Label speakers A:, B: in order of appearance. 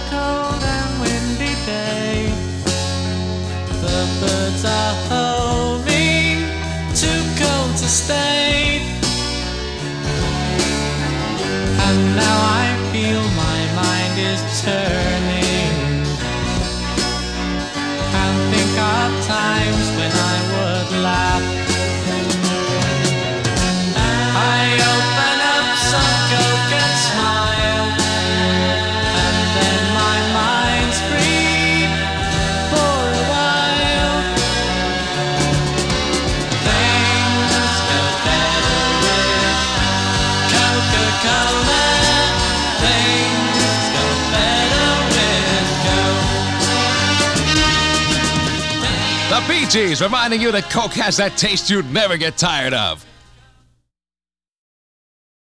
A: cold and windy day. The birds are homing, too cold to stay. And now I feel my mind is turning, and think of times when I would laugh. I open up some Coke and smile, and then my mind's free for a while. Things go better with Coca-Cola. Things go better with Coke.
B: The Bee Gees reminding you that Coke has that taste you'd never get tired of.